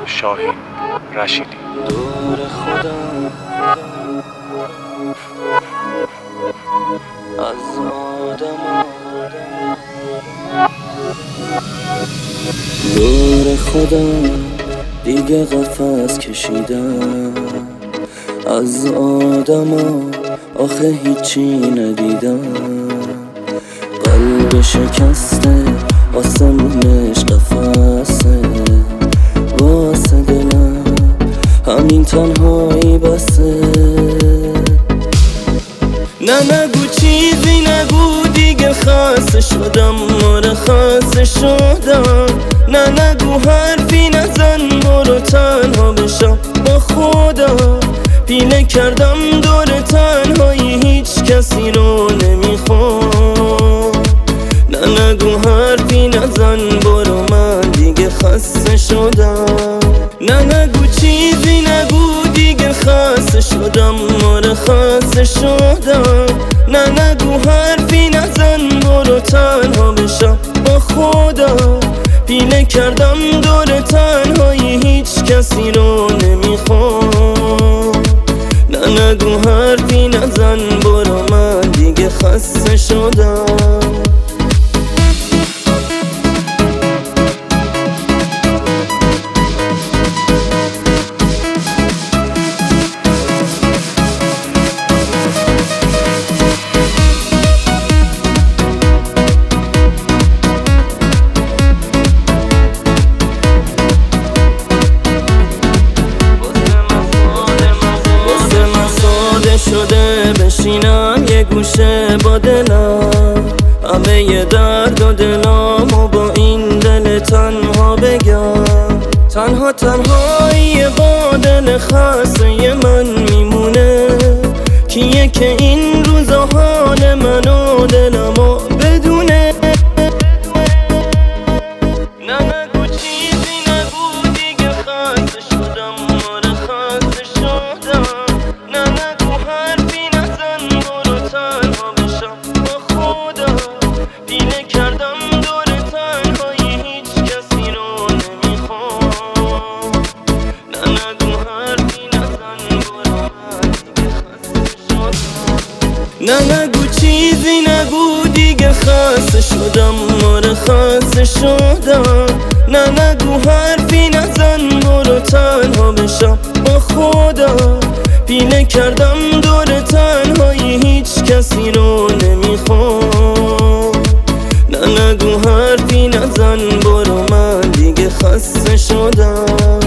شاهین رشیدی. دور خودم از آدم، دور خودم دیگه قفس کشیدم، از آدما آخه هیچی ندیدم. قلب شکسته آسمونش قفسه، واسه دلم همین تنهایی بسه. نه نگو چیزی نگو دیگه خسته شدم، آره خسته شدم. نه نگو حرفی نزن برو تنها بشم با خودم. پیله کردم دور تنهایی هیچ کسی رو نمیخوام. نه نگو حرفی نزن برو من دیگه خسته شدم. نه نگو چیزی نگو دیگه خسته شدم، آره خسته شدم. نه نگو حرفی نزن برو تنها بشم با خودم. پیله کردم دور تنهایی هیچ کسی رو نمیخوام. نه نگو حرفی نزن برو من دیگه خسته شدم. شده بشینم یه گوشه با دلم، همه ی درد و دلامو با این دل تنها بگم. تنها تنهایی با دل خسته من میمونه، کیه که این روزا حال منو دلمو بدونه. نه نگو چیزی نگو دیگه خسته شدم، آره خسته شدم. نه نگو حرفی نزن برو تنها بشم با خودم. پیله کردم دور تنهایی هیچ کسی رو نمیخوام. نه نگو حرفی نزن برو من دیگه خسته شدم. نه نگو چیزی نگو دیگه خسته شدم، آره خسته شدم. نه نگو حرفی نزن برو تنها بشم با خودم. پیله کردم دور تنهایی هیچ کسی رو نمیخوام. نه نگو حرفی نزن برو من دیگه خسته شدم.